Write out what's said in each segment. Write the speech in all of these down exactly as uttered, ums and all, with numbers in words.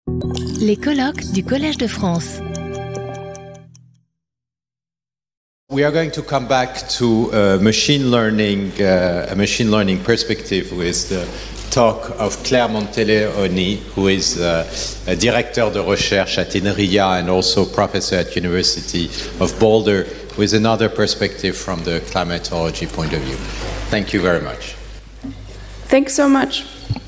Les colloques du Collège de France. We are going to come back to uh, machine learning, uh, a machine learning perspective with the talk of Claire Monteleoni, who is uh, a director de recherche at INRIA and also professor at University of Boulder, with another perspective from the climatology point of view. Thank you very much. Thanks so much.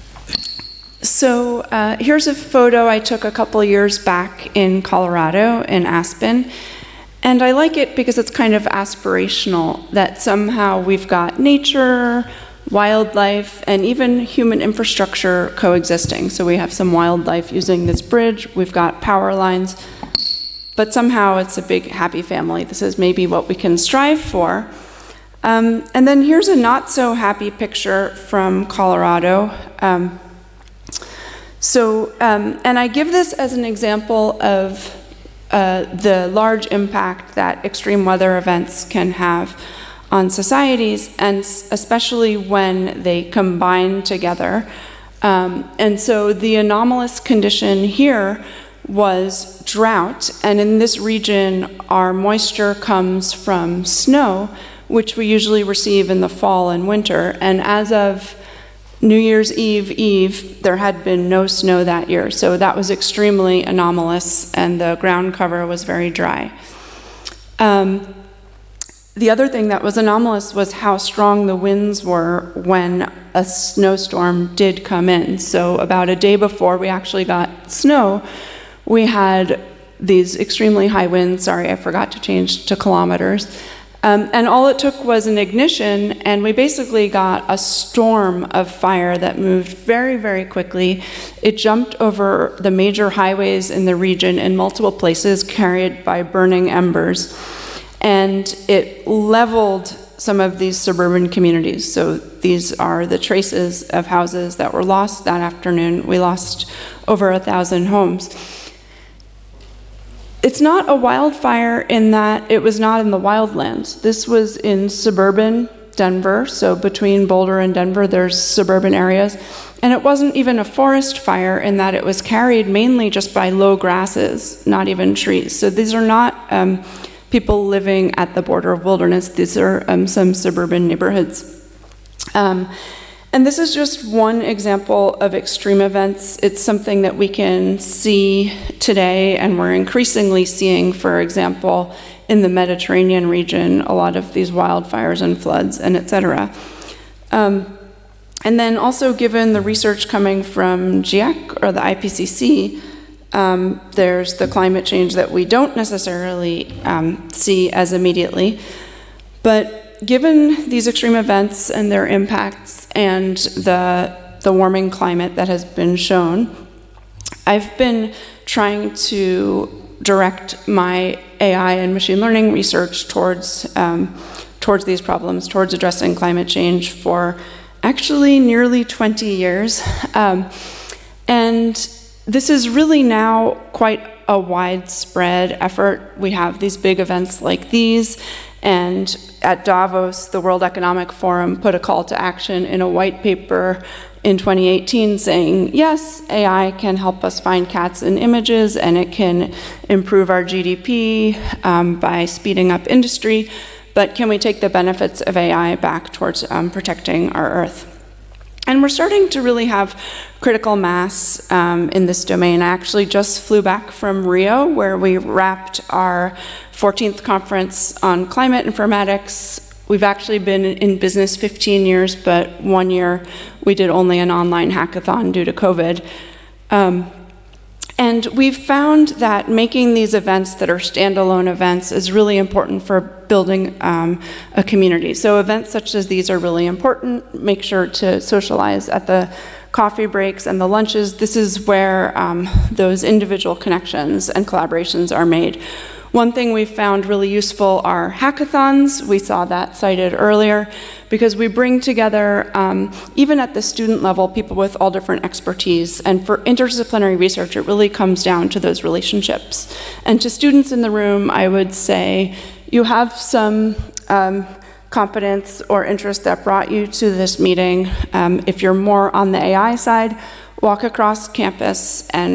So uh, here's a photo I took a couple of years back in Colorado, in Aspen. And I like it because it's kind of aspirational, that somehow we've got nature, wildlife, and even human infrastructure coexisting. So we have some wildlife using this bridge, we've got power lines, but somehow it's a big happy family. This is maybe what we can strive for. Um, and then here's a not so happy picture from Colorado. Um, so, um, and I give this as an example of Uh, the large impact that extreme weather events can have on societies, and especially when they combine together. Um, and so the anomalous condition here was drought, and in this region our moisture comes from snow, which we usually receive in the fall and winter, and as of New Year's Eve Eve, there had been no snow that year, so that was extremely anomalous, and the ground cover was very dry. Um, the other thing that was anomalous was how strong the winds were when a snowstorm did come in. So about a day before we actually got snow, we had these extremely high winds. Sorry, I forgot to change to kilometers. Um, and all it took was an ignition, and we basically got a storm of fire that moved very, very quickly. It jumped over the major highways in the region in multiple places, carried by burning embers. And it leveled some of these suburban communities. So these are the traces of houses that were lost that afternoon. We lost over a thousand homes. It's not a wildfire in that it was not in the wildlands. This was in suburban Denver, so between Boulder and Denver there's suburban areas. And it wasn't even a forest fire in that it was carried mainly just by low grasses, not even trees. So these are not um, people living at the border of wilderness. These are um, some suburban neighborhoods. Um, And this is just one example of extreme events. It's something that we can see today, and we're increasingly seeing, for example, in the Mediterranean region, a lot of these wildfires and floods, and et cetera. Um, and then also, given the research coming from GIEC, or the I P C C, um, there's the climate change that we don't necessarily um, see as immediately. But given these extreme events and their impacts and the, the warming climate that has been shown, I've been trying to direct my A I and machine learning research towards, um, towards these problems, towards addressing climate change for actually nearly twenty years. Um, and this is really now quite a widespread effort. We have these big events like these, and at Davos, the World Economic Forum put a call to action in a white paper in twenty eighteen saying, yes, A I can help us find cats in images, and it can improve our G D P um, by speeding up industry, but can we take the benefits of A I back towards um, protecting our Earth? And we're starting to really have critical mass um, in this domain. I actually just flew back from Rio, where we wrapped our fourteenth conference on climate informatics. We've actually been in business fifteen years, but one year we did only an online hackathon due to COVID. Um, and we've found that making these events that are standalone events is really important for building um, a community. So events such as these are really important. Make sure to socialize at the coffee breaks and the lunches. This is where um, those individual connections and collaborations are made. One thing we found really useful are hackathons. We saw that cited earlier, because we bring together, um, even at the student level, people with all different expertise. And for interdisciplinary research, it really comes down to those relationships. And to students in the room, I would say, you have some um, competence or interest that brought you to this meeting. Um, if you're more on the A I side, walk across campus and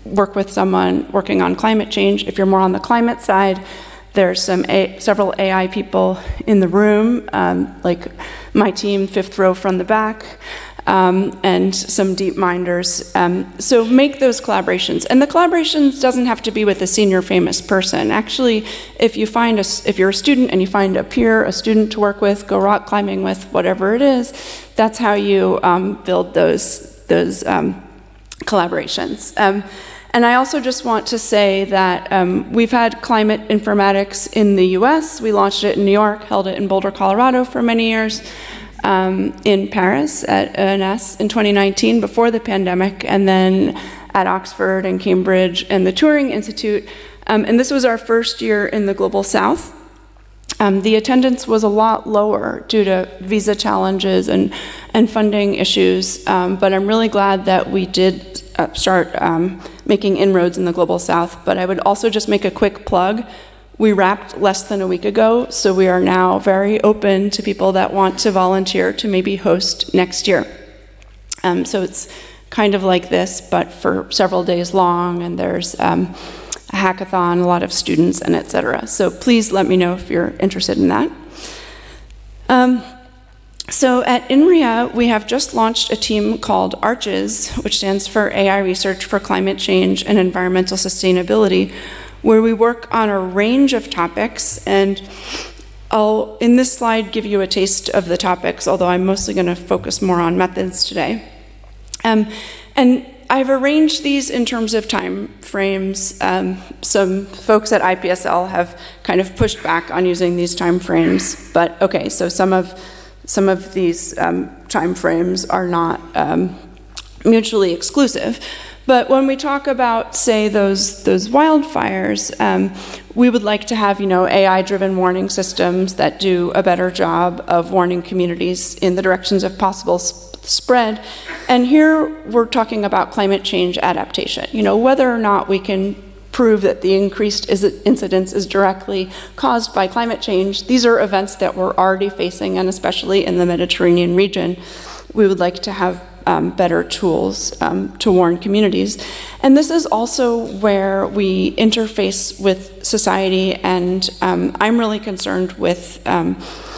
work with someone working on climate change. If you're more on the climate side, there's some A, several A I people in the room, um, like my team, fifth row from the back, um, and some deep minders. Um, so make those collaborations. And the collaborations doesn't have to be with a senior famous person. Actually, if you find a, if you're a student and you find a peer, a student to work with, go rock climbing with, whatever it is, that's how you um, build those, those um, collaborations. Um, And I also just want to say that um, we've had climate informatics in the U S. We launched it in New York, held it in Boulder, Colorado for many years, um, in Paris at E N S in twenty nineteen before the pandemic, and then at Oxford and Cambridge and the Turing Institute. Um, and this was our first year in the Global South. Um, the attendance was a lot lower due to visa challenges and, and funding issues, um, but I'm really glad that we did uh, start um, making inroads in the Global South. But I would also just make a quick plug. We wrapped less than a week ago, so we are now very open to people that want to volunteer to maybe host next year. Um, so it's kind of like this, but for several days long, and there's um, a hackathon, a lot of students, and et cetera. So please let me know if you're interested in that. Um, so at INRIA, we have just launched a team called ARCHES, which stands for A I Research for Climate Change and Environmental Sustainability, where we work on a range of topics. And I'll, in this slide, give you a taste of the topics, although I'm mostly going to focus more on methods today. Um, and I've arranged these in terms of time frames. Um, some folks at I P S L have kind of pushed back on using these time frames, but okay, so some of some of these um, time frames are not um, mutually exclusive. But when we talk about, say, those those wildfires, um, we would like to have, you know, A I-driven warning systems that do a better job of warning communities in the directions of possible spread. And here we're talking about climate change adaptation. You know, whether or not we can prove that the increased incidence is directly caused by climate change, these are events that we're already facing, and especially in the Mediterranean region, we would like to have um, better tools um, to warn communities. And this is also where we interface with society, and um, I'm really concerned with um,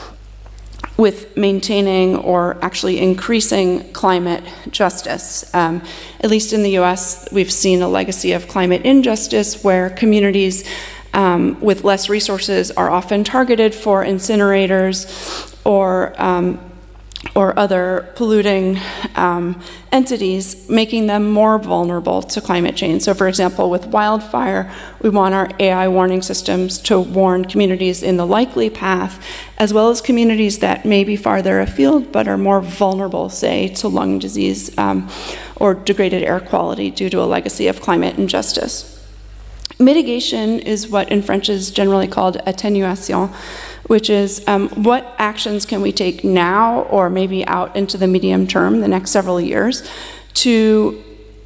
with maintaining or actually increasing climate justice. Um, at least in the U S, we've seen a legacy of climate injustice where communities um, with less resources are often targeted for incinerators or um, or other polluting um, entities, making them more vulnerable to climate change. So for example, with wildfire, we want our A I warning systems to warn communities in the likely path, as well as communities that may be farther afield but are more vulnerable, say, to lung disease um, or degraded air quality due to a legacy of climate injustice. Mitigation is what in French is generally called atténuation, which is um, what actions can we take now or maybe out into the medium term, the next several years, to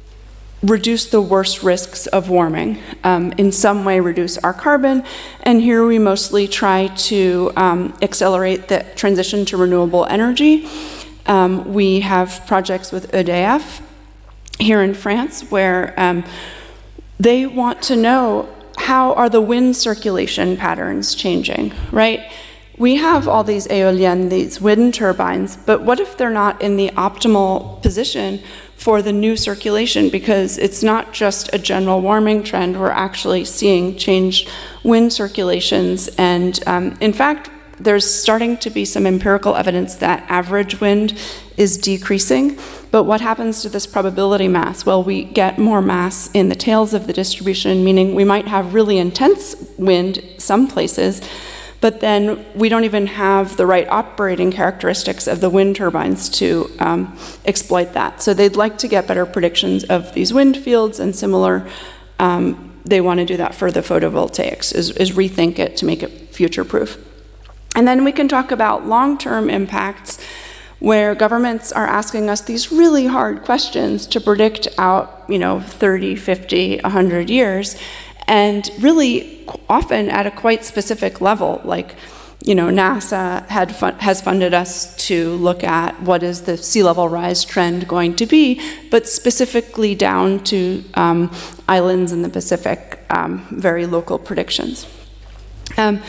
reduce the worst risks of warming, um, in some way reduce our carbon. And here we mostly try to um, accelerate the transition to renewable energy. Um, we have projects with E D F here in France where um, they want to know, how are the wind circulation patterns changing, right? We have all these éoliennes, these wind turbines, but what if they're not in the optimal position for the new circulation? Because it's not just a general warming trend, we're actually seeing changed wind circulations. And um, in fact, there's starting to be some empirical evidence that average wind is decreasing. But what happens to this probability mass? Well, we get more mass in the tails of the distribution, meaning we might have really intense wind some places, but then we don't even have the right operating characteristics of the wind turbines to um, exploit that. So they'd like to get better predictions of these wind fields, and similar, um, they want to do that for the photovoltaics, is, is rethink it to make it future-proof. And then we can talk about long-term impacts, where governments are asking us these really hard questions to predict out, you know, thirty, fifty, one hundred years, and really often at a quite specific level, like you know, NASA had fun, has funded us to look at what is the sea level rise trend going to be, but specifically down to um, islands in the Pacific, um, very local predictions. Um,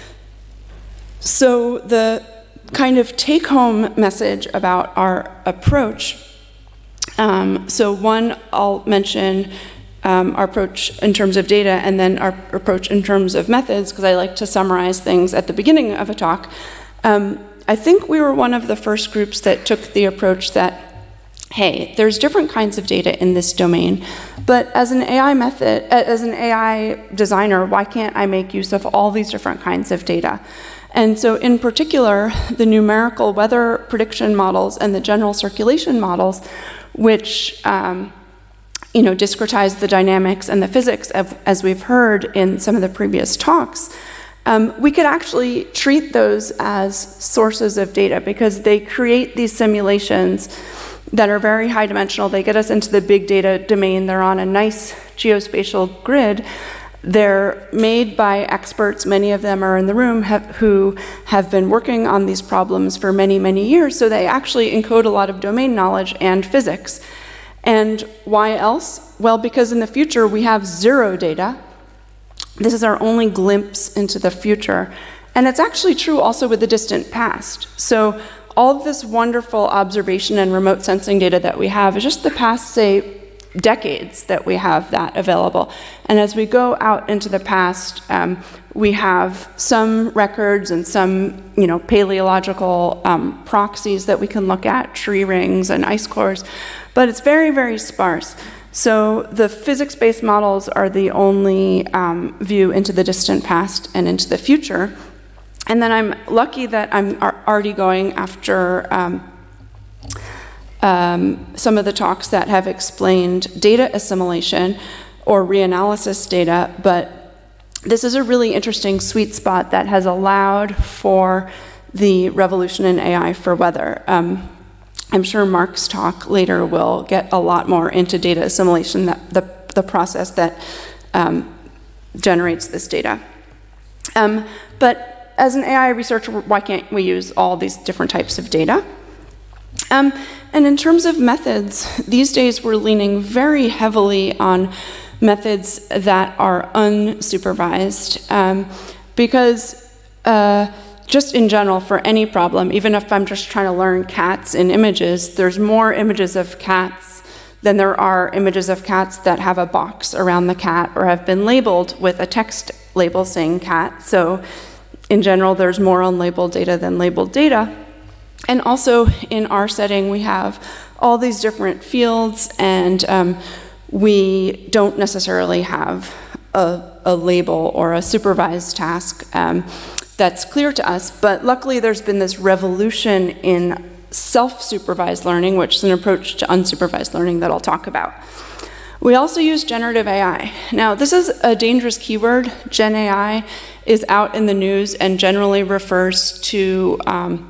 so the kind of take-home message about our approach, um, so one, I'll mention Um, our approach in terms of data, and then our approach in terms of methods, because I like to summarize things at the beginning of a talk. Um, I think we were one of the first groups that took the approach that, hey, there's different kinds of data in this domain, but as an A I method, as an A I designer, why can't I make use of all these different kinds of data? And so in particular, the numerical weather prediction models and the general circulation models, which um, you know, discretize the dynamics and the physics, of, as we've heard in some of the previous talks, um, we could actually treat those as sources of data because they create these simulations that are very high dimensional. They get us into the big data domain. They're on a nice geospatial grid. They're made by experts. Many of them are in the room have, who have been working on these problems for many, many years. So they actually encode a lot of domain knowledge and physics. And why else? Well, because in the future we have zero data. This is our only glimpse into the future. And it's actually true also with the distant past. So all of this wonderful observation and remote sensing data that we have is just the past, say, decades that we have that available. And as we go out into the past, um, we have some records and some, you know, paleological um, proxies that we can look at, tree rings and ice cores, but it's very, very sparse. So the physics-based models are the only um, view into the distant past and into the future. And then I'm lucky that I'm already going after um, Um, some of the talks that have explained data assimilation or reanalysis data, but this is a really interesting sweet spot that has allowed for the revolution in A I for weather. Um, I'm sure Mark's talk later will get a lot more into data assimilation, that the, the process that um, generates this data. Um, but as an A I researcher, why can't we use all these different types of data? Um, and in terms of methods, these days we're leaning very heavily on methods that are unsupervised um, because uh, just in general for any problem, even if I'm just trying to learn cats in images, there's more images of cats than there are images of cats that have a box around the cat or have been labeled with a text label saying cat. So in general, there's more unlabeled data than labeled data. And also in our setting, we have all these different fields, and um, we don't necessarily have a, a label or a supervised task um, that's clear to us. But luckily, there's been this revolution in self-supervised learning, which is an approach to unsupervised learning that I'll talk about. We also use generative A I. Now, this is a dangerous keyword. Gen A I is out in the news and generally refers to um,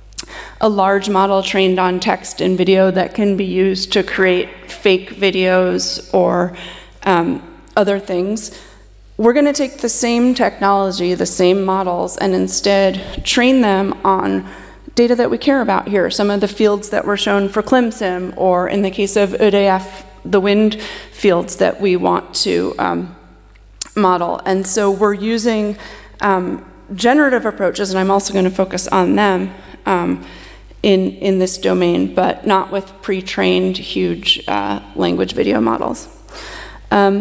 a large model trained on text and video that can be used to create fake videos or um, other things. We're going to take the same technology, the same models, and instead train them on data that we care about here, some of the fields that were shown for ClimSim, or in the case of E D F, the wind fields that we want to um, model. And so we're using um, generative approaches, and I'm also going to focus on them um, in, in this domain, but not with pre-trained huge uh, language video models. Um,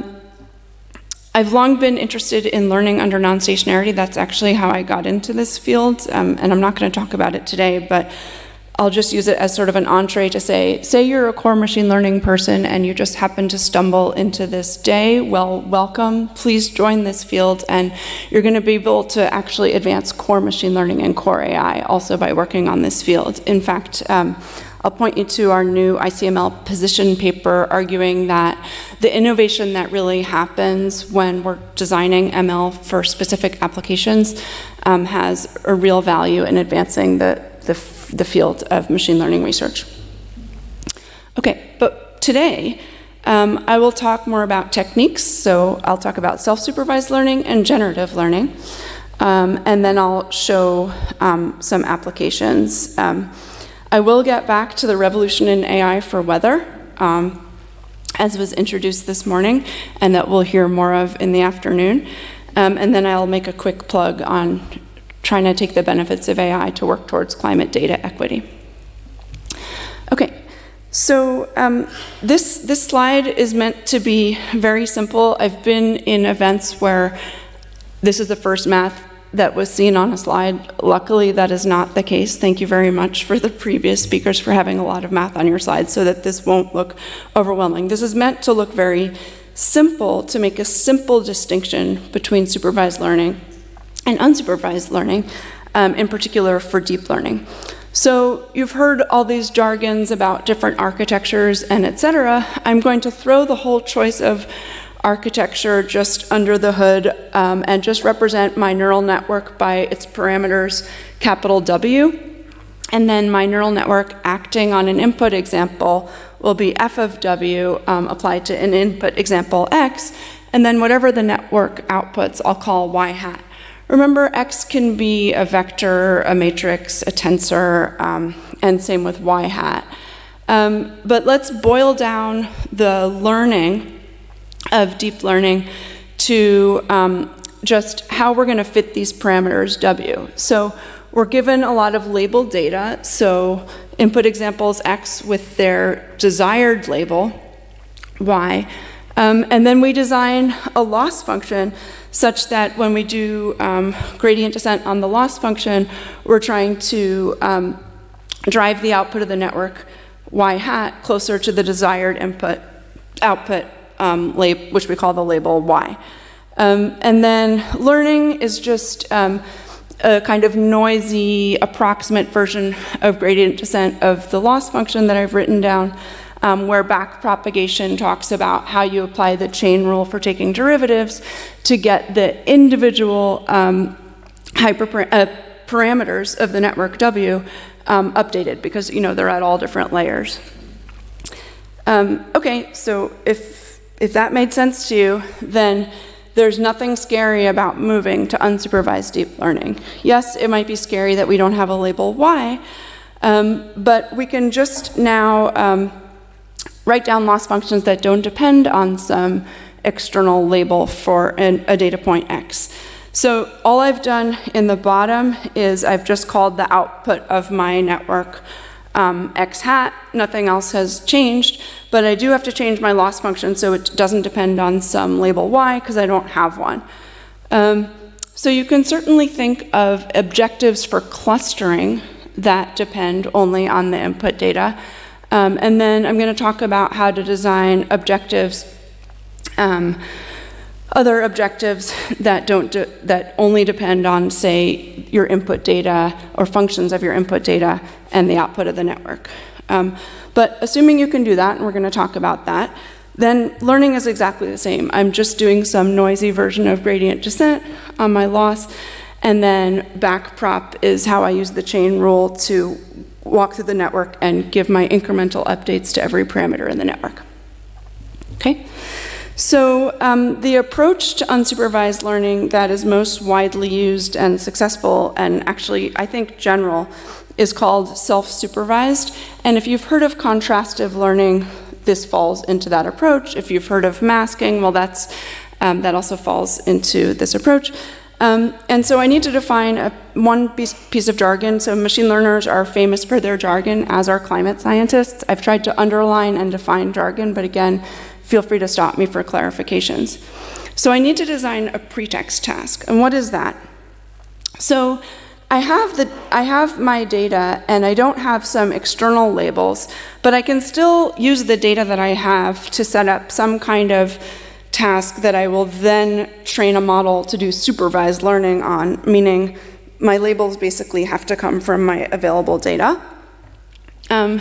I've long been interested in learning under non-stationarity. That's actually how I got into this field, um, and I'm not going to talk about it today, but I'll just use it as sort of an entree to say, say you're a core machine learning person and you just happen to stumble into this day, well, welcome. Please join this field, and you're going to be able to actually advance core machine learning and core A I also by working on this field. In fact, um, I'll point you to our new I C M L position paper arguing that the innovation that really happens when we're designing M L for specific applications um, has a real value in advancing the, the, the field of machine learning research. Okay, but today um, I will talk more about techniques. So I'll talk about self-supervised learning and generative learning. um, and then I'll show um, some applications. Um, I will get back to the revolution in A I for weather, um, as was introduced this morning, and that we'll hear more of in the afternoon. Um, and then I'll make a quick plug on trying to take the benefits of A I to work towards climate data equity. Okay, so um, this, this slide is meant to be very simple. I've been in events where this is the first math that was seen on a slide. Luckily, that is not the case. Thank you very much for the previous speakers for having a lot of math on your slides so that this won't look overwhelming. This is meant to look very simple, to make a simple distinction between supervised learning and unsupervised learning, um, in particular for deep learning. So you've heard all these jargons about different architectures and et cetera. I'm going to throw the whole choice of architecture just under the hood um, and just represent my neural network by its parameters, capital W. And then my neural network acting on an input example will be f of w um, applied to an input example x. And then whatever the network outputs, I'll call y hat. Remember, x can be a vector, a matrix, a tensor, um, and same with y hat. Um, but let's boil down the learning of deep learning to um, just how we're going to fit these parameters w. So we're given a lot of labeled data, so input examples x with their desired label, y, um, and then we design a loss function such that when we do um, gradient descent on the loss function, we're trying to um, drive the output of the network y hat closer to the desired input output, um, lab which we call the label y. Um, and then learning is just um, a kind of noisy, approximate version of gradient descent of the loss function that I've written down, um, where backpropagation talks about how you apply the chain rule for taking derivatives to get the individual um, hyper uh, parameters of the network W um, updated, because you know they're at all different layers. Um, okay, so if if that made sense to you, then there's nothing scary about moving to unsupervised deep learning. Yes, it might be scary that we don't have a label Y, um, but we can just now um, write down loss functions that don't depend on some external label for an, a data point X. So all I've done in the bottom is I've just called the output of my network Um, x hat. Nothing else has changed, but I do have to change my loss function so it doesn't depend on some label y, because I don't have one. Um, so you can certainly think of objectives for clustering that depend only on the input data. Um, and then I'm going to talk about how to design objectives, um, other objectives that don't de that only depend on, say, your input data or functions of your input data and the output of the network. Um, but assuming you can do that, and we're going to talk about that, then learning is exactly the same. I'm just doing some noisy version of gradient descent on my loss, and then backprop is how I use the chain rule to walk through the network and give my incremental updates to every parameter in the network. Okay? So um, the approach to unsupervised learning that is most widely used and successful, and actually I think general, is called self-supervised. And if you've heard of contrastive learning, this falls into that approach. If you've heard of masking, well, that's um, that also falls into this approach. Um, and so I need to define a, one piece, piece of jargon. So machine learners are famous for their jargon, as are climate scientists. I've tried to underline and define jargon, but again, feel free to stop me for clarifications. So I need to design a pretext task. And what is that? So I have, the, I have my data, and I don't have some external labels, but I can still use the data that I have to set up some kind of task that I will then train a model to do supervised learning on, meaning my labels basically have to come from my available data. Um,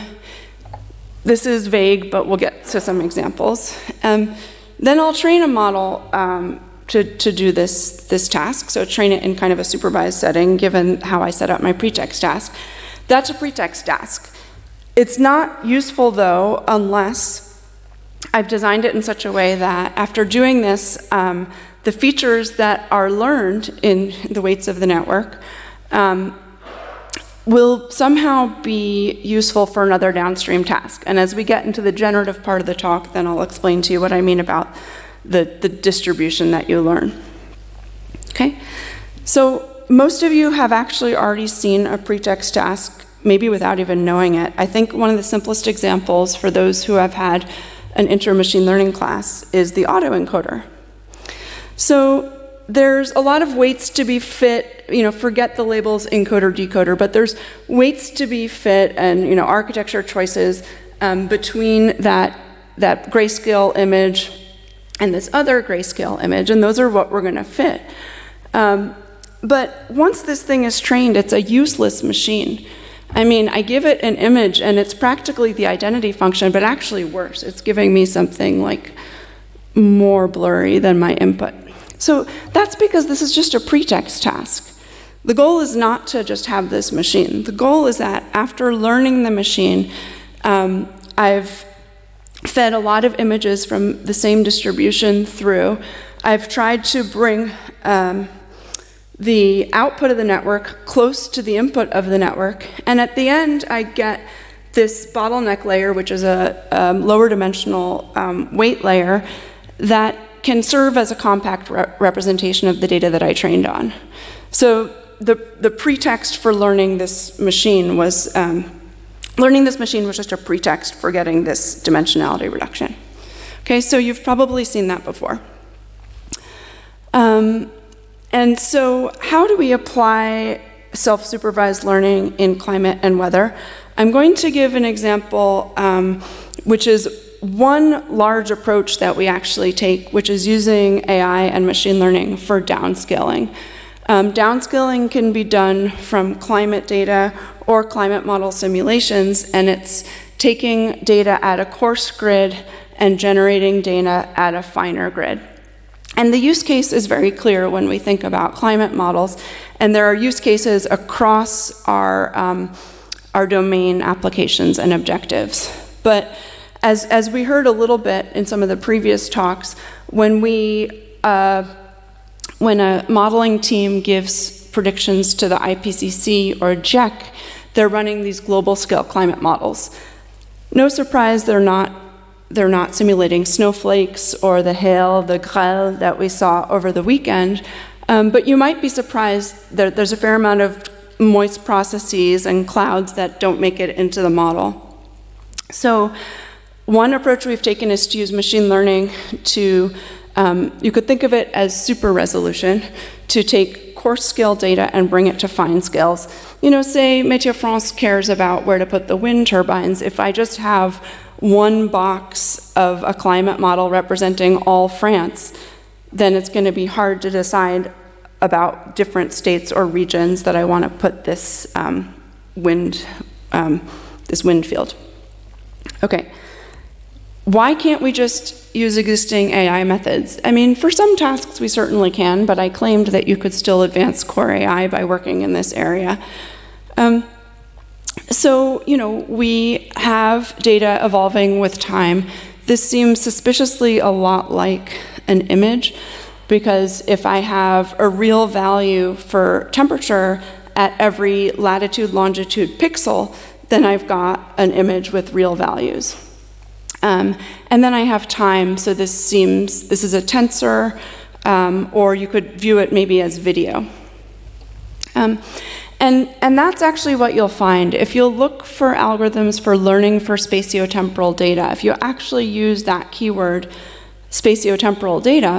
This is vague, but we'll get to some examples. Um, then I'll train a model um, to, to do this, this task, so train it in kind of a supervised setting, given how I set up my pretext task. That's a pretext task. It's not useful, though, unless I've designed it in such a way that after doing this, um, the features that are learned in the weights of the network um, will somehow be useful for another downstream task. And as we get into the generative part of the talk, then I'll explain to you what I mean about the, the distribution that you learn. Okay? So most of you have actually already seen a pretext task, maybe without even knowing it. I think one of the simplest examples for those who have had an intro machine learning class is the autoencoder. So there's a lot of weights to be fit, you know, forget the labels encoder, decoder, but there's weights to be fit and, you know, architecture choices um, between that, that grayscale image and this other grayscale image, and those are what we're gonna fit. Um, but once this thing is trained, it's a useless machine. I mean, I give it an image and it's practically the identity function, but actually worse. It's giving me something like more blurry than my input. So that's because this is just a pretext task. The goal is not to just have this machine. The goal is that after learning the machine, um, I've fed a lot of images from the same distribution through. I've tried to bring um, the output of the network close to the input of the network. And at the end, I get this bottleneck layer, which is a um, lower dimensional um, weight layer that can serve as a compact re representation of the data that I trained on. So the, the pretext for learning this machine was, um, learning this machine was just a pretext for getting this dimensionality reduction. Okay, so you've probably seen that before. Um, and so how do we apply self-supervised learning in climate and weather? I'm going to give an example, um, which is one large approach that we actually take, which is using A I and machine learning for downscaling. Um, downscaling can be done from climate data or climate model simulations, and it's taking data at a coarse grid and generating data at a finer grid. And the use case is very clear when we think about climate models, and there are use cases across our, um, our domain applications and objectives. But as, as we heard a little bit in some of the previous talks, when, we, uh, when a modeling team gives predictions to the I P C C or J E C, they're running these global scale climate models. No surprise, they're not They're not simulating snowflakes or the hail, the grêle that we saw over the weekend, um, but you might be surprised that there's a fair amount of moist processes and clouds that don't make it into the model. So one approach we've taken is to use machine learning to, um, you could think of it as super resolution, to take coarse scale data and bring it to fine scales. You know, say Météo France cares about where to put the wind turbines. If I just have one box of a climate model representing all France, then it's going to be hard to decide about different states or regions that I want to put this um, wind, um, this wind field. Okay, why can't we just use existing A I methods? I mean, for some tasks we certainly can, but I claimed that you could still advance core A I by working in this area. Um, So, you know, we have data evolving with time. This seems suspiciously a lot like an image, because if I have a real value for temperature at every latitude, longitude pixel, then I've got an image with real values. Um, and then I have time, so this seems, this is a tensor, um, or you could view it maybe as video. Um, And, and that's actually what you'll find. If you'll look for algorithms for learning for spatiotemporal data, if you actually use that keyword, spatiotemporal data,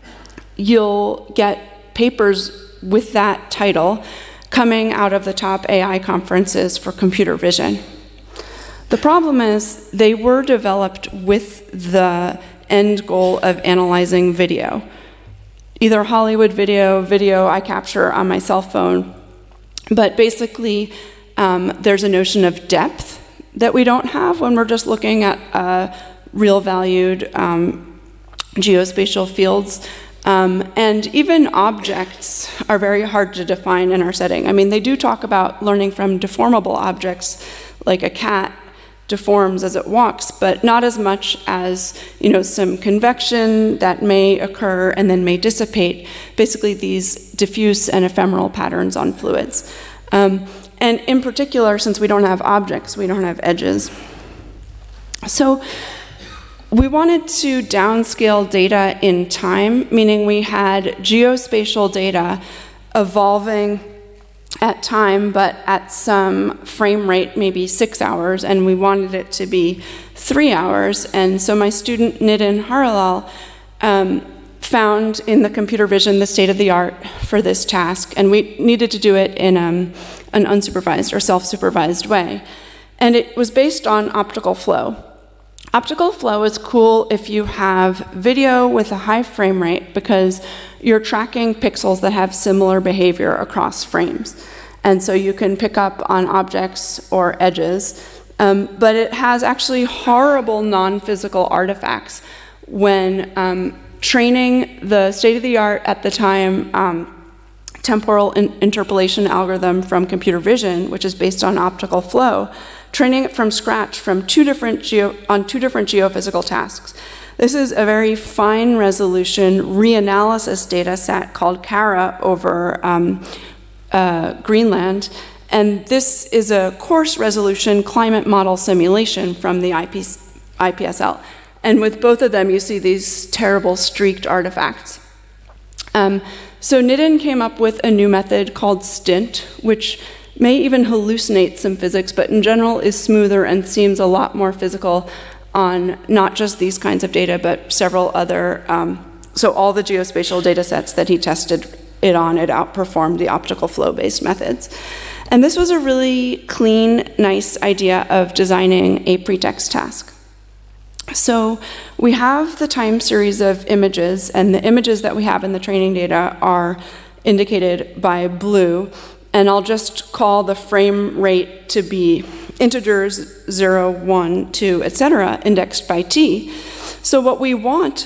you'll get papers with that title coming out of the top A I conferences for computer vision. The problem is they were developed with the end goal of analyzing video. Either Hollywood video, video I capture on my cell phone. But basically, um, there's a notion of depth that we don't have when we're just looking at uh, real valued um, geospatial fields. Um, and even objects are very hard to define in our setting. I mean, they do talk about learning from deformable objects like a cat, deforms as it walks, but not as much as, you know, some convection that may occur and then may dissipate, basically these diffuse and ephemeral patterns on fluids. Um, and in particular, since we don't have objects, we don't have edges. So we wanted to downscale data in time, meaning we had geospatial data evolving at time, but at some frame rate, maybe six hours, and we wanted it to be three hours. And so my student, Nidin Haralal, um, found in the computer vision the state of the art for this task, and we needed to do it in um, an unsupervised or self-supervised way. And it was based on optical flow. Optical flow is cool if you have video with a high frame rate because you're tracking pixels that have similar behavior across frames. And so you can pick up on objects or edges, um, but it has actually horrible non-physical artifacts when um, training the state-of-the-art at the time um, temporal in interpolation algorithm from computer vision, which is based on optical flow, training it from scratch from two different geo on two different geophysical tasks. This is a very fine resolution reanalysis data set called CARA over um, uh, Greenland. And this is a coarse resolution climate model simulation from the I P S L. And with both of them, you see these terrible streaked artifacts. Um, so Nidin came up with a new method called STINT, which may even hallucinate some physics, but in general is smoother and seems a lot more physical on not just these kinds of data, but several other, um, so all the geospatial data sets that he tested it on, it outperformed the optical flow-based methods. And this was a really clean, nice idea of designing a pretext task. So we have the time series of images, and the images that we have in the training data are indicated by blue. And I'll just call the frame rate to be integers zero, one, two, et cetera, indexed by t. So what we want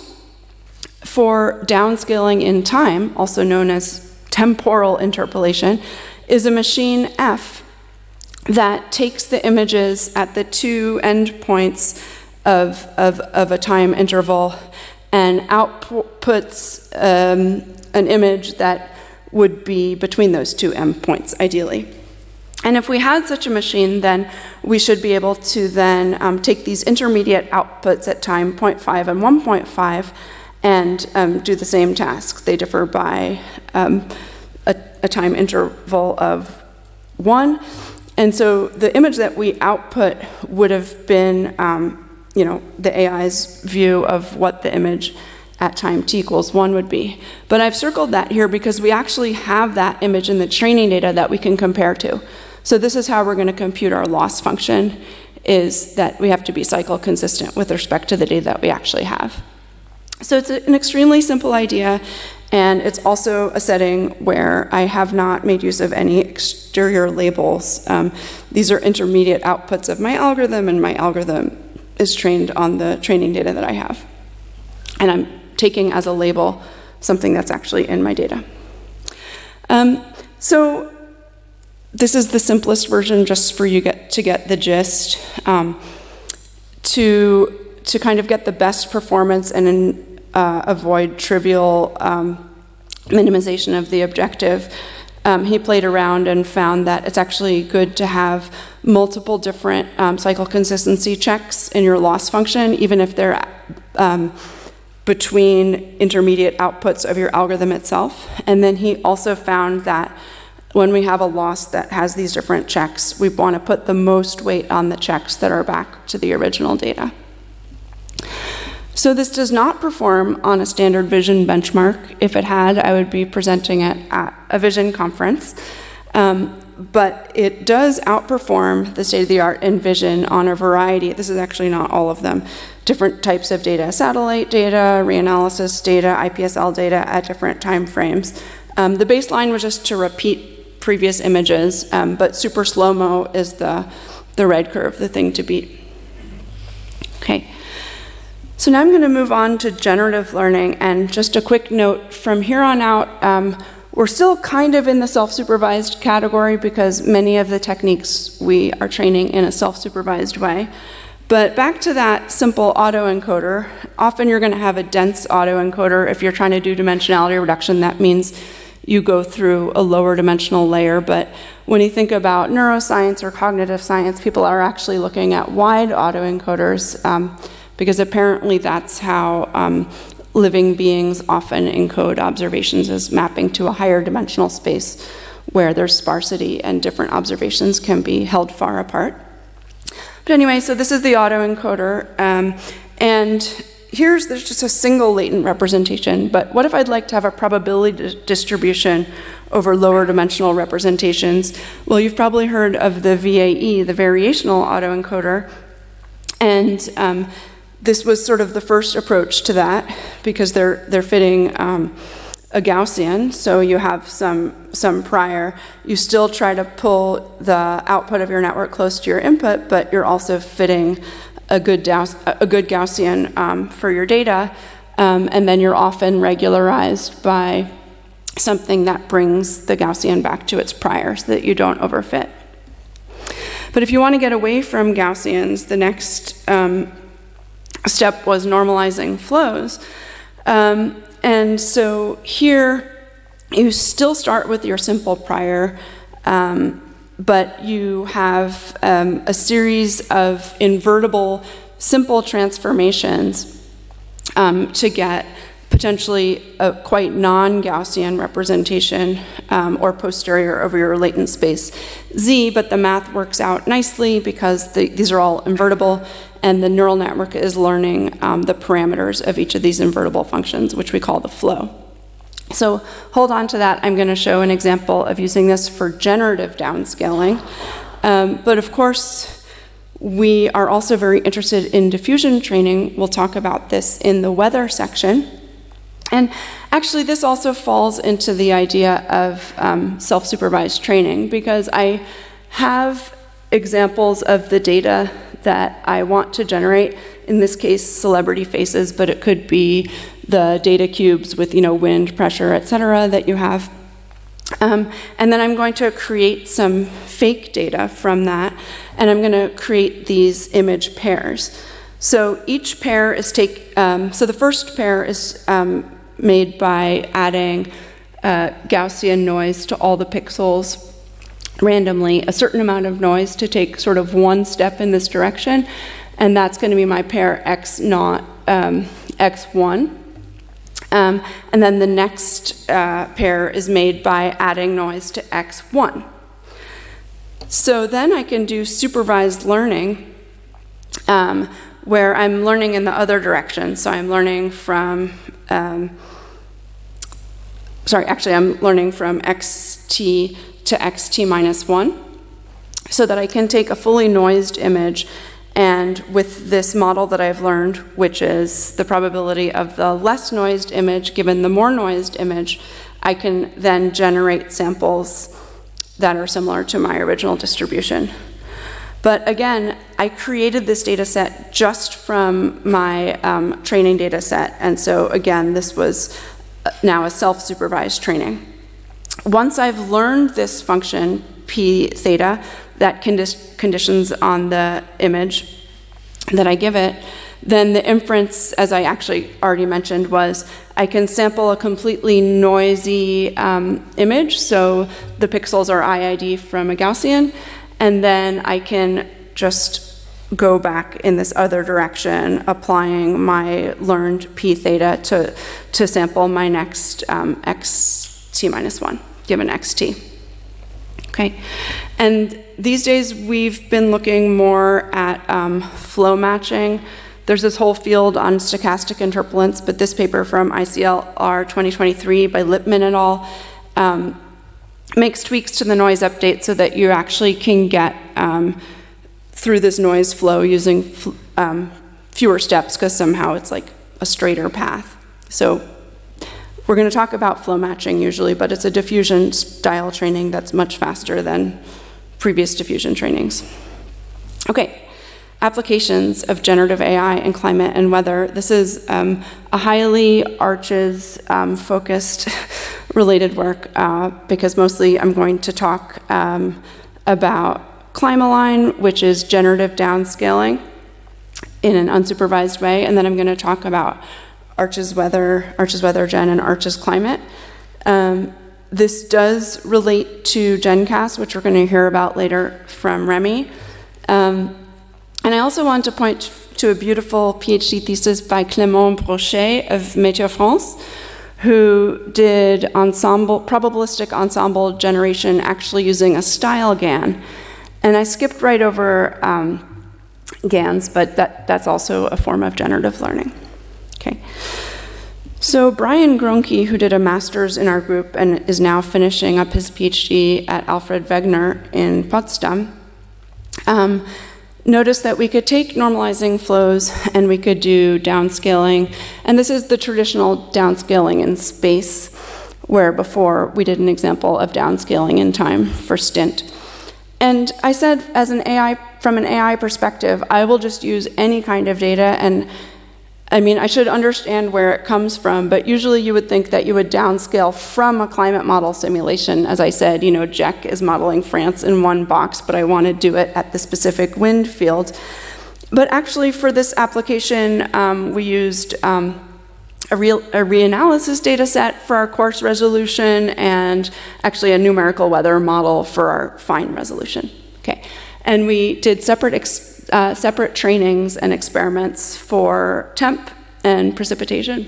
for downscaling in time, also known as temporal interpolation, is a machine F that takes the images at the two endpoints of, of, of a time interval and outputs um, an image that would be between those two endpoints, ideally. And if we had such a machine, then we should be able to then um, take these intermediate outputs at time zero point five and one point five and um, do the same tasks. They differ by um, a, a time interval of one. And so the image that we output would have been, um, you know, the A I's view of what the image at time t equals one would be. But I've circled that here because we actually have that image in the training data that we can compare to. So this is how we're going to compute our loss function, is that we have to be cycle consistent with respect to the data that we actually have. So it's an extremely simple idea, and it's also a setting where I have not made use of any exterior labels. Um, these are intermediate outputs of my algorithm, and my algorithm is trained on the training data that I have. And I'm taking as a label something that's actually in my data. Um, so this is the simplest version, just for you get to get the gist. Um, to, to kind of get the best performance and in, uh, avoid trivial um, minimization of the objective, um, he played around and found that it's actually good to have multiple different um, cycle consistency checks in your loss function, even if they're um, between intermediate outputs of your algorithm itself. And then he also found that when we have a loss that has these different checks, we want to put the most weight on the checks that are back to the original data. So this does not perform on a standard vision benchmark. If it had, I would be presenting it at a vision conference. Um, but it does outperform the state-of-the-art in vision on a variety, this is actually not all of them, different types of data, satellite data, reanalysis data, I P S L data at different time frames. Um, the baseline was just to repeat previous images, um, but super slow-mo is the, the red curve, the thing to beat. Okay. So now I'm going to move on to generative learning, and just a quick note, from here on out, um, We're still kind of in the self-supervised category because many of the techniques we are training in a self-supervised way. But back to that simple autoencoder, often you're going to have a dense autoencoder. If you're trying to do dimensionality reduction, that means you go through a lower dimensional layer. But when you think about neuroscience or cognitive science, people are actually looking at wide autoencoders um, because apparently that's how um, living beings often encode observations as mapping to a higher dimensional space where there's sparsity and different observations can be held far apart. But anyway, so this is the autoencoder, um, and here's, there's just a single latent representation, but what if I'd like to have a probability distribution over lower dimensional representations? Well, you've probably heard of the V A E, the variational autoencoder, and um, this was sort of the first approach to that because they're, they're fitting um, a Gaussian, so you have some, some prior. You still try to pull the output of your network close to your input, but you're also fitting a good, Daus a good Gaussian um, for your data, um, and then you're often regularized by something that brings the Gaussian back to its prior so that you don't overfit. But if you want to get away from Gaussians, the next um, step was normalizing flows. Um, And so here, you still start with your simple prior, um, but you have um, a series of invertible, simple transformations um, to get potentially a quite non-Gaussian representation um, or posterior over your latent space Z, but the math works out nicely because the, these are all invertible, and the neural network is learning um, the parameters of each of these invertible functions, which we call the flow. So hold on to that. I'm going to show an example of using this for generative downscaling. Um, but of course, we are also very interested in diffusion training. We'll talk about this in the weather section. And actually, this also falls into the idea of um, self-supervised training, because I have examples of the data that I want to generate, in this case, celebrity faces, but it could be the data cubes with, you know, wind, pressure, et cetera, that you have. Um, and then I'm going to create some fake data from that, and I'm going to create these image pairs. So each pair is take, um, so the first pair is um, made by adding uh, Gaussian noise to all the pixels randomly, a certain amount of noise to take sort of one step in this direction, and that's going to be my pair x naught um, x one. Um, and then the next uh, pair is made by adding noise to x one. So then I can do supervised learning um, where I'm learning in the other direction. So I'm learning from, um, sorry, actually I'm learning from xt to xt minus one, so that I can take a fully noised image, and with this model that I've learned, which is the probability of the less noised image given the more noised image, I can then generate samples that are similar to my original distribution. But again, I created this data set just from my um, training data set, and so again, this was now a self-supervised training. Once I've learned this function, p theta, that condi conditions on the image that I give it, then the inference, as I actually already mentioned, was I can sample a completely noisy um, image, so the pixels are I I D from a Gaussian, and then I can just go back in this other direction, applying my learned p theta to, to sample my next um, xt minus one, given xt. Okay, and these days we've been looking more at um, flow matching. There's this whole field on stochastic interpolance, but this paper from I C L R twenty twenty-three by Lipman et al. Um, makes tweaks to the noise update so that you actually can get um, through this noise flow using f um, fewer steps, because somehow it's like a straighter path. So we're going to talk about flow matching usually, but it's a diffusion style training that's much faster than previous diffusion trainings. Okay, applications of generative A I in climate and weather. This is um, a highly ARCHES um, focused related work uh, because mostly I'm going to talk um, about ClimaLine, which is generative downscaling in an unsupervised way, and then I'm going to talk about Arches Weather, Arches Weather Gen, and Arches Climate. Um, this does relate to GenCast, which we're going to hear about later from Remy. Um, and I also want to point to a beautiful PhD thesis by Clément Brochet of Météo France, who did ensemble, probabilistic ensemble generation actually using a style GAN. And I skipped right over um, GANs, but that, that's also a form of generative learning. Okay. So Brian Gronke, who did a master's in our group and is now finishing up his PhD at Alfred Wegener in Potsdam, um, noticed that we could take normalizing flows and we could do downscaling. And this is the traditional downscaling in space, where before we did an example of downscaling in time for stint. And I said, as an A I, from an A I perspective, I will just use any kind of data. And I mean, I should understand where it comes from, but usually you would think that you would downscale from a climate model simulation. As I said, you know, J E C is modeling France in one box, but I want to do it at the specific wind field. But actually, for this application, um, we used um, a, real, a reanalysis data set for our coarse resolution and actually a numerical weather model for our fine resolution. Okay, and we did separate ex Uh, separate trainings and experiments for temp and precipitation.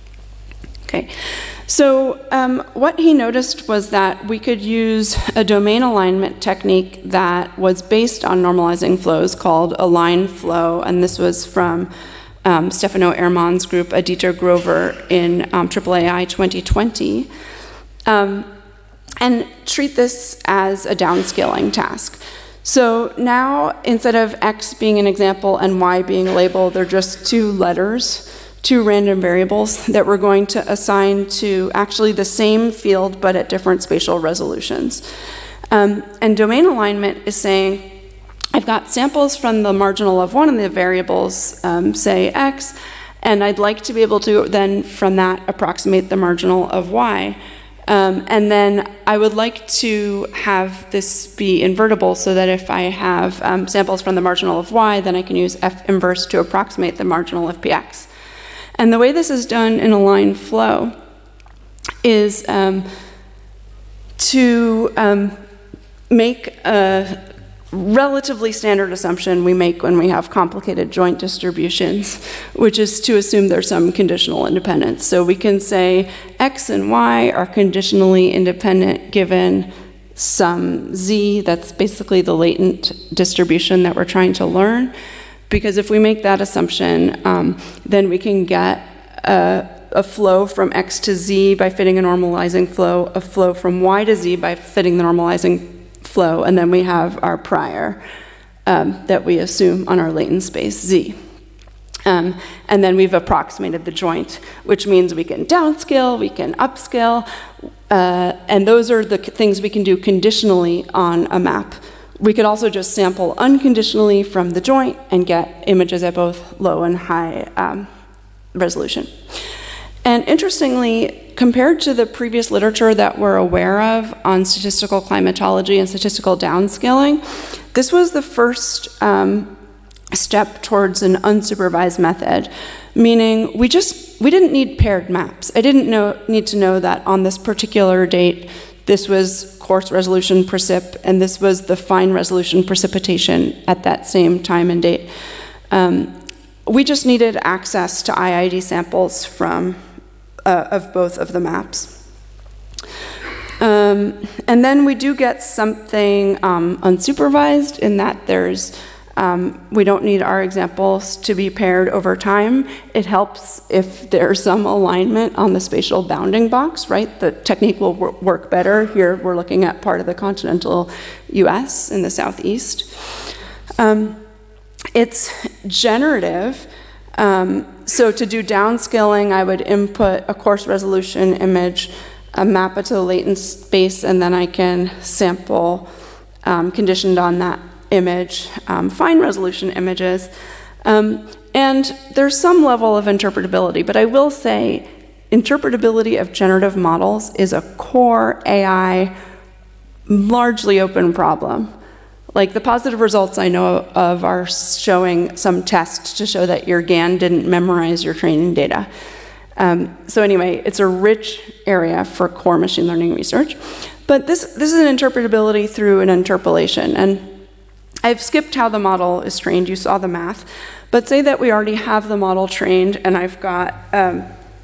Okay, so um, what he noticed was that we could use a domain alignment technique that was based on normalizing flows called align flow, and this was from um, Stefano Erman's group, Aditya Grover, in um, triple A I twenty twenty, um, and treat this as a downscaling task. So now, instead of X being an example and Y being a label, they're just two letters, two random variables that we're going to assign to actually the same field but at different spatial resolutions. Um, and domain alignment is saying, I've got samples from the marginal of one of the variables, um, say X, and I'd like to be able to then, from that, approximate the marginal of Y. Um, and then I would like to have this be invertible so that if I have um, samples from the marginal of Y, then I can use F inverse to approximate the marginal of P X. And the way this is done in align flow is um, to um, make a relatively standard assumption we make when we have complicated joint distributions, which is to assume there's some conditional independence. So we can say X and Y are conditionally independent given some Z, that's basically the latent distribution that we're trying to learn. Because if we make that assumption, um, then we can get a, a flow from X to Z by fitting a normalizing flow, a flow from Y to Z by fitting the normalizing flow, and then we have our prior um, that we assume on our latent space Z. Um, and then we've approximated the joint, which means we can downscale, we can upscale, uh, and those are the things we can do conditionally on a map. We could also just sample unconditionally from the joint and get images at both low and high um, resolution. And interestingly, compared to the previous literature that we're aware of on statistical climatology and statistical downscaling, this was the first um, step towards an unsupervised method, meaning we just, we didn't need paired maps. I didn't know, need to know that on this particular date, this was coarse resolution precip, and this was the fine resolution precipitation at that same time and date. Um, we just needed access to I I D samples from Uh, of both of the maps. Um, and then we do get something um, unsupervised in that there's, um, we don't need our examples to be paired over time. It helps if there's some alignment on the spatial bounding box, right? The technique will wor work better. Here we're looking at part of the continental U S in the southeast. Um, it's generative. Um, so to do downscaling, I would input a coarse resolution image, a map it to the latent space, and then I can sample um, conditioned on that image, um, fine resolution images. Um, and there's some level of interpretability, but I will say interpretability of generative models is a core A I, largely open problem. Like the positive results I know of are showing some tests to show that your G A N didn't memorize your training data. Um, so anyway, it's a rich area for core machine learning research. But this, this is an interpretability through an interpolation. And I've skipped how the model is trained. You saw the math. But say that we already have the model trained, and I've got, um,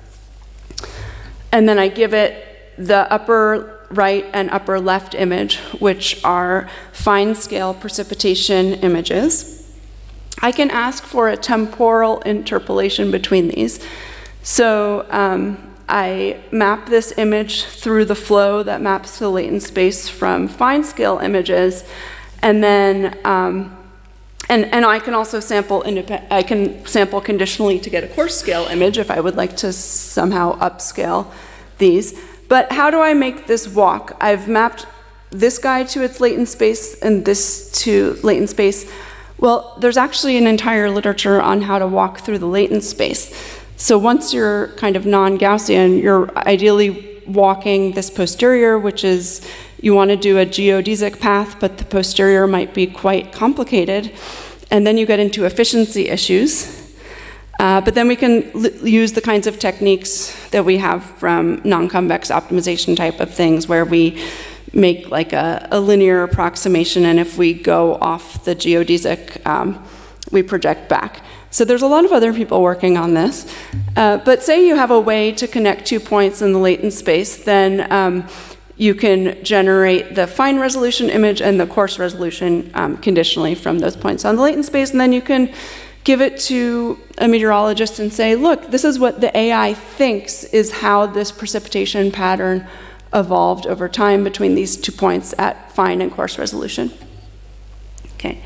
and then I give it the upper right and upper left image, which are fine scale precipitation images. I can ask for a temporal interpolation between these. So um, I map this image through the flow that maps to latent space from fine scale images, and then um, and and I can also sample independent. I can sample conditionally to get a coarse scale image if I would like to somehow upscale these. But how do I make this walk? I've mapped this guy to its latent space and this to latent space. Well, there's actually an entire literature on how to walk through the latent space. So once you're kind of non-Gaussian, you're ideally walking this posterior, which is, you want to do a geodesic path, but the posterior might be quite complicated. And then you get into efficiency issues. Uh, but then we can use the kinds of techniques that we have from non-convex optimization type of things, where we make like a, a linear approximation, and if we go off the geodesic, um, we project back. So there's a lot of other people working on this. Uh, but say you have a way to connect two points in the latent space, then um, you can generate the fine resolution image and the coarse resolution um, conditionally from those points on the latent space, and then you can give it to a meteorologist and say, look, this is what the A I thinks is how this precipitation pattern evolved over time between these two points at fine and coarse resolution. Okay.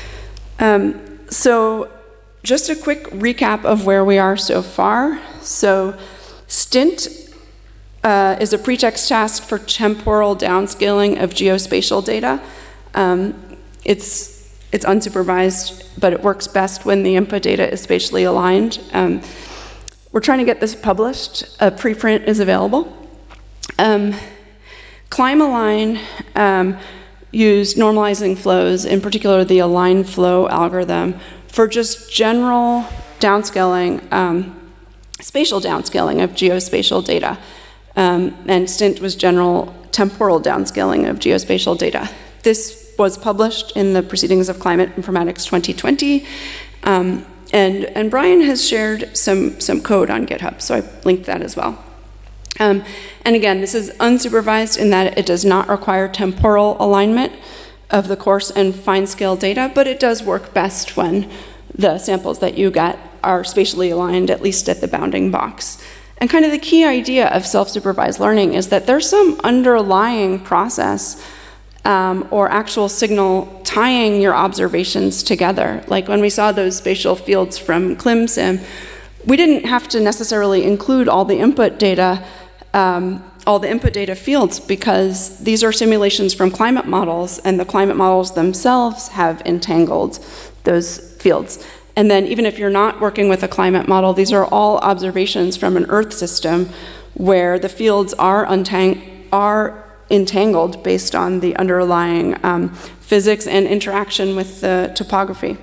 Um, so just a quick recap of where we are so far. So STINT uh, is a pretext task for temporal downscaling of geospatial data. Um, it's It's unsupervised, but it works best when the input data is spatially aligned. Um, we're trying to get this published. A preprint is available. Um, ClimaLine um, used normalizing flows, in particular the align flow algorithm, for just general downscaling, um, spatial downscaling of geospatial data. Um, and STINT was general temporal downscaling of geospatial data. This was published in the Proceedings of Climate Informatics twenty twenty, um, and, and Brian has shared some, some code on GitHub, so I linked that as well. Um, and again, this is unsupervised in that it does not require temporal alignment of the coarse and fine scale data, but it does work best when the samples that you get are spatially aligned, at least at the bounding box. And kind of the key idea of self-supervised learning is that there's some underlying process Um, or actual signal tying your observations together. Like when we saw those spatial fields from ClimSim, we didn't have to necessarily include all the input data, um, all the input data fields, because these are simulations from climate models, and the climate models themselves have entangled those fields. And then even if you're not working with a climate model, these are all observations from an Earth system where the fields are untang- are entangled based on the underlying um, physics and interaction with the topography.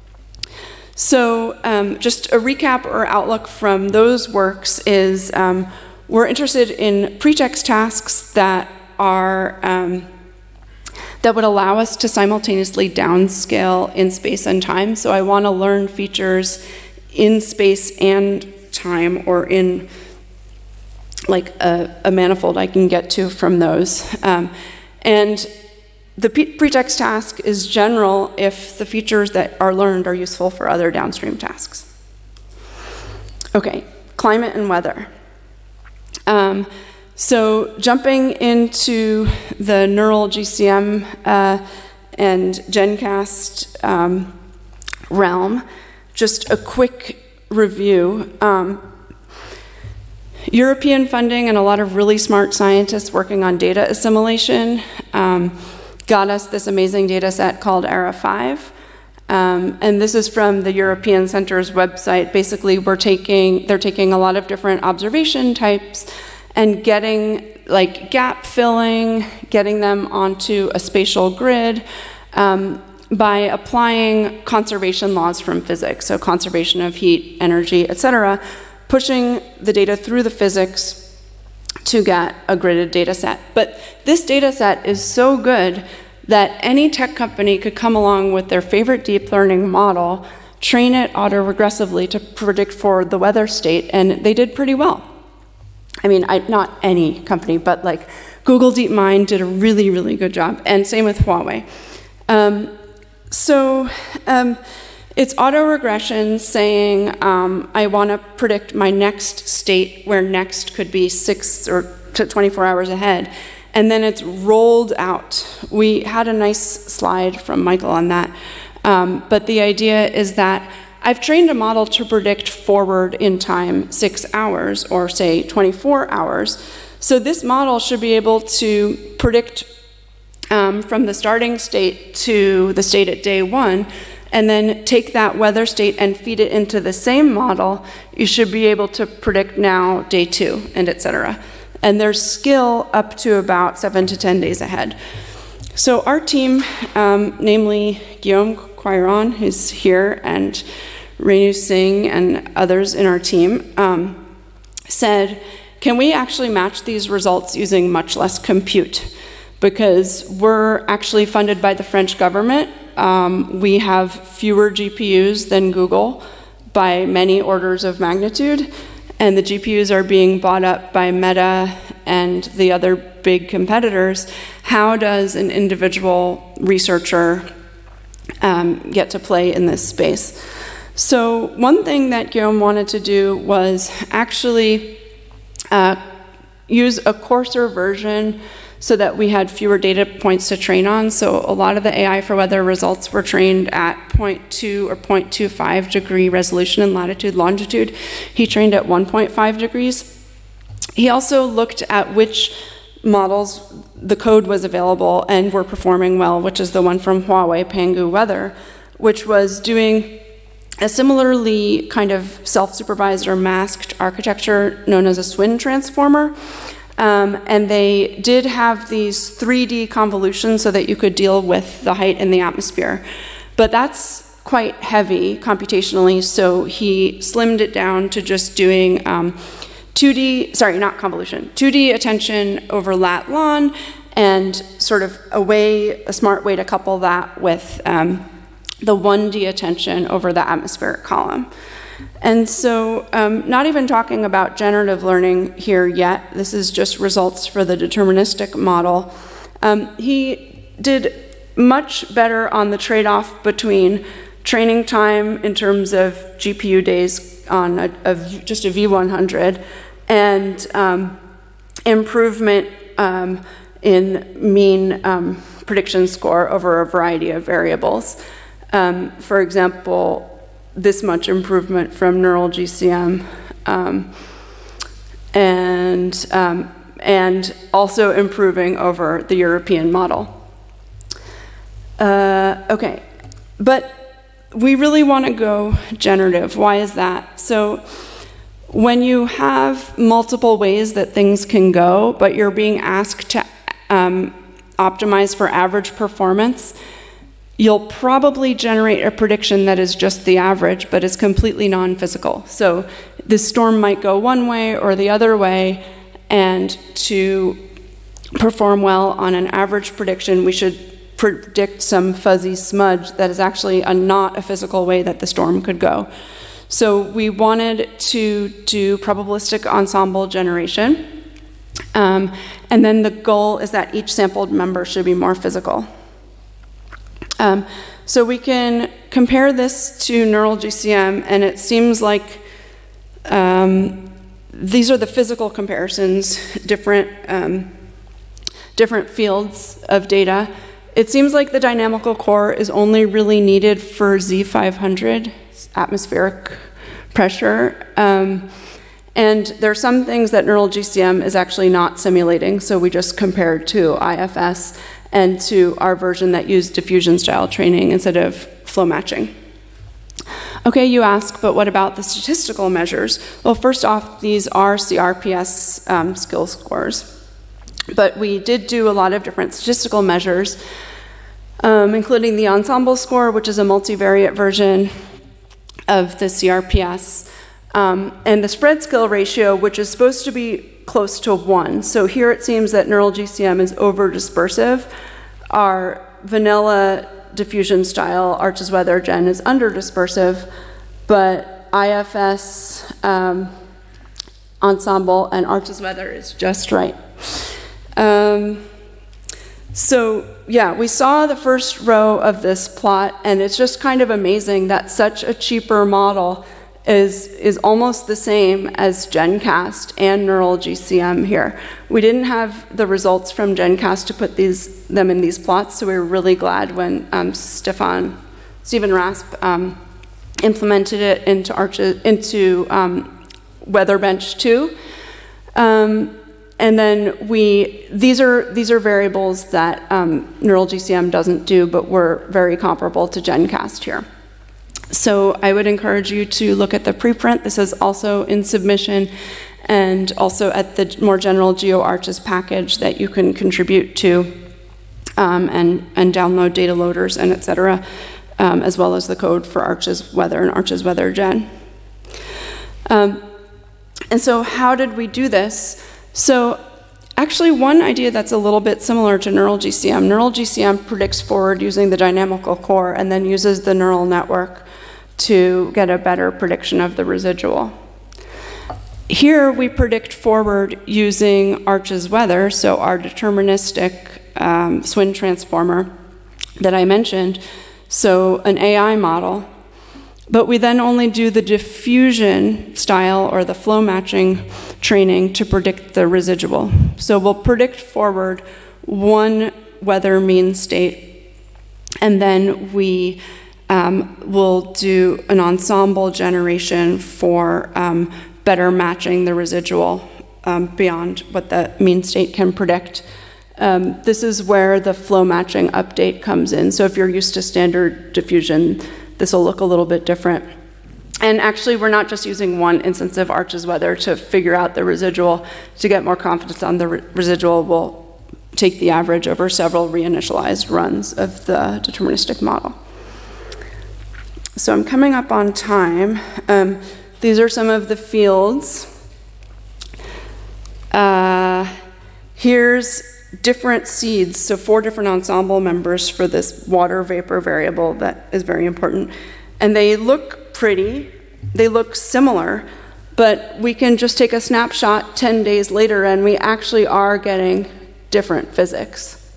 So um, just a recap or outlook from those works is um, we're interested in pretext tasks that are um, that would allow us to simultaneously downscale in space and time. So I want to learn features in space and time, or in like a, a manifold I can get to from those. Um, and the pretext task is general if the features that are learned are useful for other downstream tasks. Okay, climate and weather. Um, so jumping into the neural G C M uh, and GenCast um, realm, just a quick review. Um, European funding and a lot of really smart scientists working on data assimilation um, got us this amazing data set called ERA five. Um, and this is from the European Center's website. Basically, we're taking, they're taking a lot of different observation types and getting like gap filling, getting them onto a spatial grid um, by applying conservation laws from physics, so conservation of heat, energy, et cetera, pushing the data through the physics to get a gridded data set. But this data set is so good that any tech company could come along with their favorite deep learning model, train it autoregressively to predict for the weather state, and they did pretty well. I mean, I, not any company, but like Google DeepMind did a really, really good job, and same with Huawei. Um, so um, it's autoregression saying, um, I want to predict my next state, where next could be six or to twenty-four hours ahead. And then it's rolled out. We had a nice slide from Michael on that. Um, but the idea is that I've trained a model to predict forward in time six hours or say twenty-four hours. So this model should be able to predict um, from the starting state to the state at day one, and then take that weather state and feed it into the same model. You should be able to predict now day two, and et cetera. And there's skill up to about seven to ten days ahead. So our team, um, namely Guillaume Quiron, who's here, and Renu Singh and others in our team, um, said, can we actually match these results using much less compute? Because we're actually funded by the French government. Um, we have fewer G P Us than Google by many orders of magnitude. And the G P Us are being bought up by Meta and the other big competitors. How does an individual researcher um, get to play in this space? So one thing that Guillaume wanted to do was actually uh, use a coarser version so that we had fewer data points to train on. So a lot of the A I for weather results were trained at zero point two or zero point two five degree resolution in latitude, longitude. He trained at one point five degrees. He also looked at which models the code was available and were performing well, which is the one from Huawei, Pangu Weather, which was doing a similarly kind of self-supervised or masked architecture known as a Swin transformer. Um, and they did have these three D convolutions so that you could deal with the height in the atmosphere. But that's quite heavy computationally, so he slimmed it down to just doing um, two D, sorry, not convolution, two D attention over lat lon, and sort of a way, a smart way to couple that with um, the one D attention over the atmospheric column. And so, um, not even talking about generative learning here yet, this is just results for the deterministic model. Um, he did much better on the trade-off between training time in terms of G P U days on a, a, just a V one hundred and um, improvement um, in mean um, prediction score over a variety of variables. Um, for example, this much improvement from neural G C M, um, and, um, and also improving over the European model. Uh, okay, but we really want to go generative. Why is that? So when you have multiple ways that things can go, but you're being asked to um, optimize for average performance, you'll probably generate a prediction that is just the average, but is completely non-physical. So this storm might go one way or the other way, and to perform well on an average prediction, we should predict some fuzzy smudge that is actually a, not a physical way that the storm could go. So we wanted to do probabilistic ensemble generation, um, and then the goal is that each sampled member should be more physical. Um, so we can compare this to neural G C M, and it seems like um, these are the physical comparisons, different, um, different fields of data. It seems like the dynamical core is only really needed for Z five hundred, atmospheric pressure. Um, and there are some things that neural G C M is actually not simulating, so we just compared to I F S and to our version that used diffusion style training instead of flow matching. Okay, you ask, but what about the statistical measures? Well, first off, these are C R P S um, skill scores. But we did do a lot of different statistical measures, um, including the ensemble score, which is a multivariate version of the C R P S, um, and the spread skill ratio, which is supposed to be close to one. So here it seems that neural G C M is over-dispersive. Our vanilla diffusion style Arches Weather Gen is under-dispersive, but I F S um, ensemble and Arches Weather is just right. Um, so yeah, we saw the first row of this plot, and it's just kind of amazing that such a cheaper model is, is almost the same as GenCast and neural G C M here. We didn't have the results from GenCast to put these, them in these plots, so we were really glad when um, Stefan, Stephen Rasp um, implemented it into, Arches, into um, WeatherBench two. Um, And then we, these are, these are variables that um, neural G C M doesn't do, but we're very comparable to GenCast here. So I would encourage you to look at the preprint. This is also in submission, and also at the more general GeoArches package that you can contribute to um, and, and download data loaders and et cetera, um, as well as the code for Arches Weather and Arches Weather Gen. Um, and so how did we do this? So actually one idea that's a little bit similar to neural G C M, neural G C M predicts forward using the dynamical core and then uses the neural network to get a better prediction of the residual. Here we predict forward using Arches Weather, so our deterministic um, Swin transformer that I mentioned, so an A I model. But we then only do the diffusion style or the flow matching training to predict the residual. So we'll predict forward one weather mean state, and then we um, will do an ensemble generation for um, better matching the residual um, beyond what the mean state can predict. Um, this is where the flow matching update comes in. So if you're used to standard diffusion, this will look a little bit different. And actually, we're not just using one instance of Arches Weather to figure out the residual. To get more confidence on the re residual, we'll take the average over several reinitialized runs of the deterministic model. So I'm coming up on time. Um, these are some of the fields. Uh, here's different seeds, so four different ensemble members for this water vapor variable that is very important. And they look pretty, they look similar, but we can just take a snapshot ten days later and we actually are getting different physics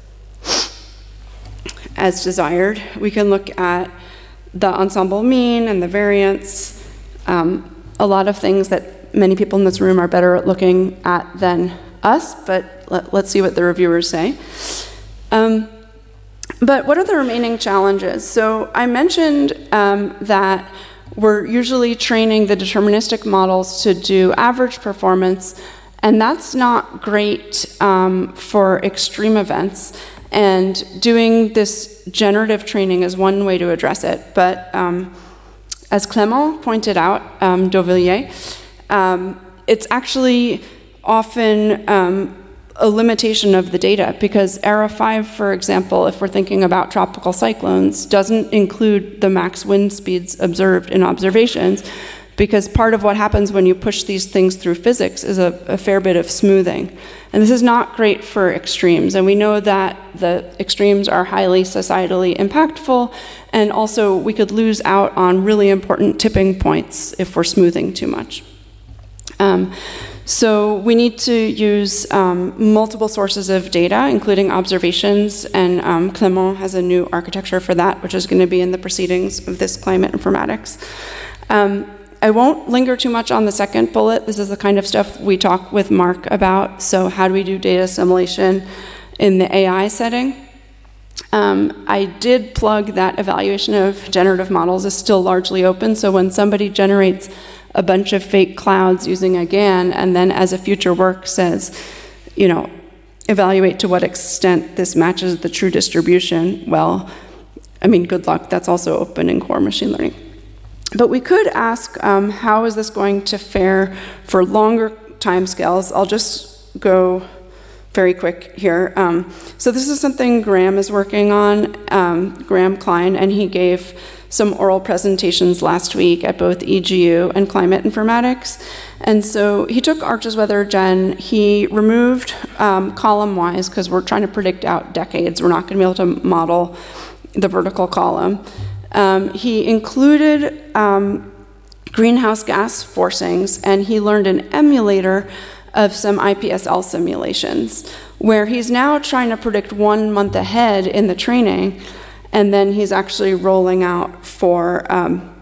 as desired. We can look at the ensemble mean and the variance, um, a lot of things that many people in this room are better at looking at than us, but let, let's see what the reviewers say. Um, but what are the remaining challenges? So I mentioned um, that we're usually training the deterministic models to do average performance, and that's not great um, for extreme events. And doing this generative training is one way to address it. But um, as Clément pointed out, um, Dauvilliers, um, it's actually often um, a limitation of the data, because ERA five, for example, if we're thinking about tropical cyclones, doesn't include the max wind speeds observed in observations, because part of what happens when you push these things through physics is a, a fair bit of smoothing. And this is not great for extremes, and we know that the extremes are highly societally impactful, and also we could lose out on really important tipping points if we're smoothing too much. Um, So we need to use um, multiple sources of data, including observations, and um, Clément has a new architecture for that, which is going to be in the proceedings of this climate informatics. Um, I won't linger too much on the second bullet. This is the kind of stuff we talk with Mark about. So how do we do data assimilation in the A I setting? Um, I did plug that evaluation of generative models is still largely open, so when somebody generates a bunch of fake clouds using a GAN, and then as a future work says, you know, evaluate to what extent this matches the true distribution, well, I mean, good luck. That's also open in core machine learning. But we could ask, um, how is this going to fare for longer timescales? I'll just go very quick here. Um, so this is something Graham is working on, um, Graham Klein, and he gave some oral presentations last week at both E G U and Climate Informatics. And so he took Arches Weather Gen, he removed um, column-wise, because we're trying to predict out decades. We're not going to be able to model the vertical column. Um, he included um, greenhouse gas forcings, and he learned an emulator of some I P S L simulations, where he's now trying to predict one month ahead in the training, and then he's actually rolling out for um,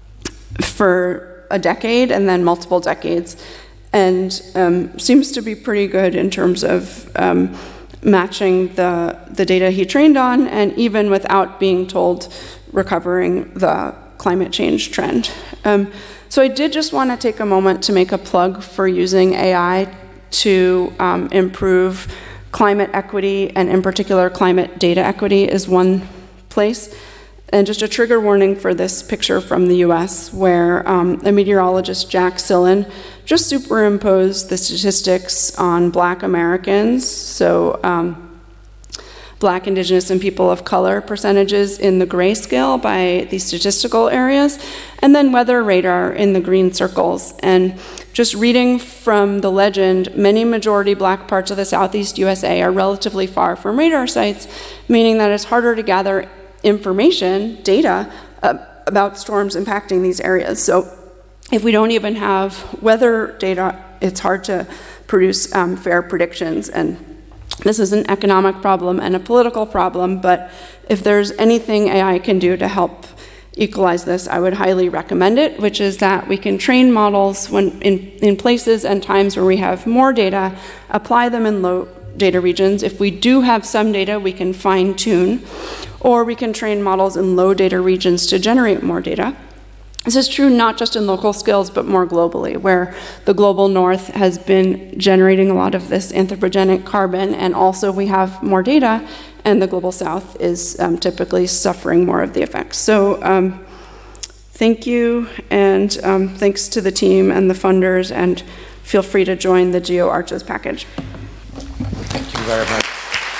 for a decade and then multiple decades, and um, seems to be pretty good in terms of um, matching the, the data he trained on, and even without being told, recovering the climate change trend. Um, so I did just want to take a moment to make a plug for using A I to um, improve climate equity, and in particular climate data equity is one place. And just a trigger warning for this picture from the U S, where um, a meteorologist, Jack Sillen, just superimposed the statistics on Black Americans, so um, Black, Indigenous, and people of color percentages in the grayscale by these statistical areas, and then weather radar in the green circles. And just reading from the legend, many majority Black parts of the Southeast U S A are relatively far from radar sites, meaning that it's harder to gather information, data, uh, about storms impacting these areas. So if we don't even have weather data, it's hard to produce um, fair predictions. And this is an economic problem and a political problem, but if there's anything A I can do to help equalize this, I would highly recommend it, which is that we can train models when in, in places and times where we have more data, apply them in low data regions. If we do have some data, we can fine tune, or we can train models in low data regions to generate more data. This is true not just in local scales, but more globally, where the global north has been generating a lot of this anthropogenic carbon, and also we have more data, and the global south is um, typically suffering more of the effects. So um, thank you, and um, thanks to the team and the funders, and feel free to join the GeoArches package. Thank you very much.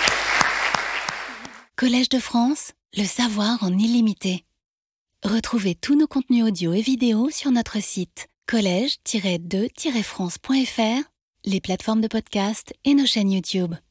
Collège de France, le savoir en illimité. Retrouvez tous nos contenus audio et vidéo sur notre site collège tiret de tiret france point f r, les plateformes de podcast et nos chaînes YouTube.